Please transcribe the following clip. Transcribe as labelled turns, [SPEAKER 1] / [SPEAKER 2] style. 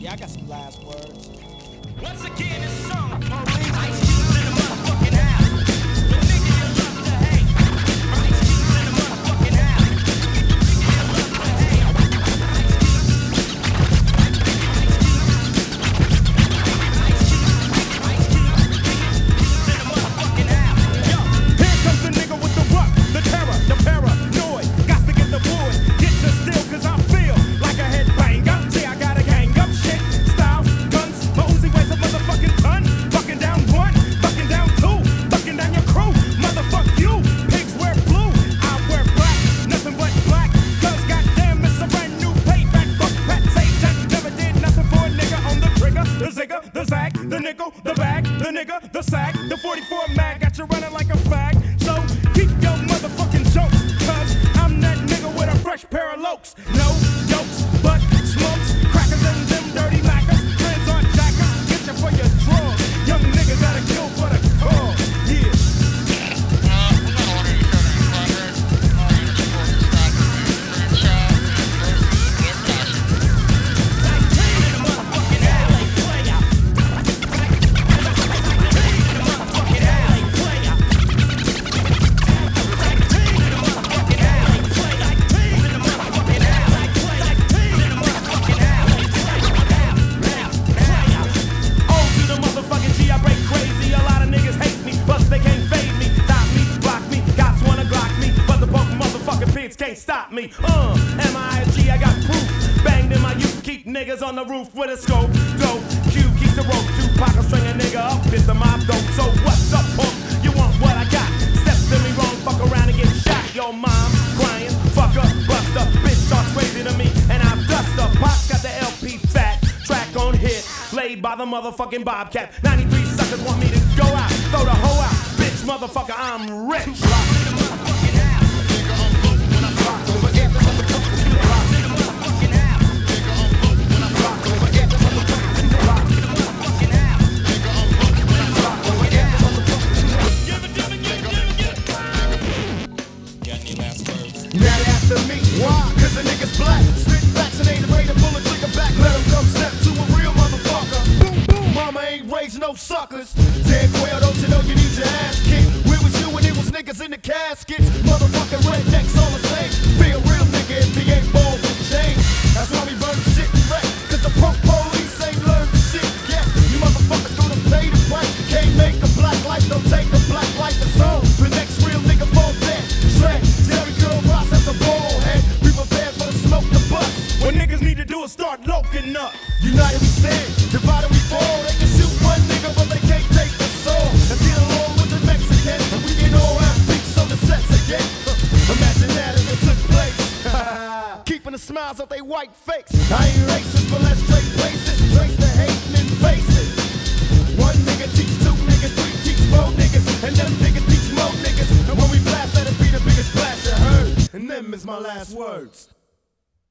[SPEAKER 1] Yeah, I got some last words.
[SPEAKER 2] Once again, it's song. Ice Cube's in the motherfucking alley. The nigga you love to hate. Ice Cube's in the motherfucking alley. Nigga you love to hate. Ice Cube's in the motherfucking alley.
[SPEAKER 3] Yo, here comes the nigga with the rock, the terror, the paranoid. Got to get the boy, get your still, cause I feel like a headbanger. See, I gotta gang up shit, styles, guns. My Uzi weighs a motherfucking ton. Bucking down one, bucking down two, bucking down your crew. Motherfuck you, pigs wear blue, I wear black, nothing but black. Cause goddamn, it's a brand new payback. Fuck Pat Sajak, never did nothing for a nigga on the trigger. The zigger, the zag, the nickel, the bag, the nigga, the sack, the 44 mag, got you running like a fag. So keep your motherfucking jokes, cause I'm that nigga with a fresh pair of lokes. No jokes, but smokes, crackers and them dirty mackers. Friends aren't jackers, get you for your drugs. Young niggas gotta kill for the cause, yeah. Can't stop me. M.I.G. I got proof. Banged in my youth, keep niggas on the roof with a scope. Dope, Q keeps the rope. Tupac will string a nigga up, hit the mob dope. So what's up, punk? You want what I got? Step to me wrong, fuck around and get shot. Your mom crying, fucker, buster. Bitch talks crazy to me, and I dust her. Pop got the LP fat, track on hit, laid by the motherfucking Bobcat. 93 suckers want me to go out, throw the hoe out. Bitch, motherfucker, I'm rich.
[SPEAKER 4] Not after me. Why? Cause the nigga's black. Spit facts and ain't afraid to pull a trigger back. Let him come step to a real motherfucker. Boom, boom. Mama ain't raised no suckers. Dead quail, don't you know you need your ass kicked? Where was you when it was niggas in the caskets? Motherfucking rednecks all the same. Be a real nigga if he ain't born with change. That's why we burn shit and wreck. Cause the punk police ain't learned shit yet. You motherfuckers gonna pay the price. Can't make a black life, don't take a black life as own. The next real nigga fall dead. Shred, Jerry Girl Ross as a ball head. We prepared for the smoke to bust.
[SPEAKER 3] What niggas need to do is start loking up.
[SPEAKER 4] United we stand, divided we fall. They can shoot one nigga, but they can't take the soul. Let's get along with the Mexicans, and we can all have beats on the sets again. Imagine that if it took place. Keeping the smiles off they white fakes. I ain't racist, but let's trade places. Trace the hating and face it. One nigga teach two niggas, three teach four niggas, and them niggas teach more niggas. And when we blast, let it be the biggest blast you heard. And them is my last words.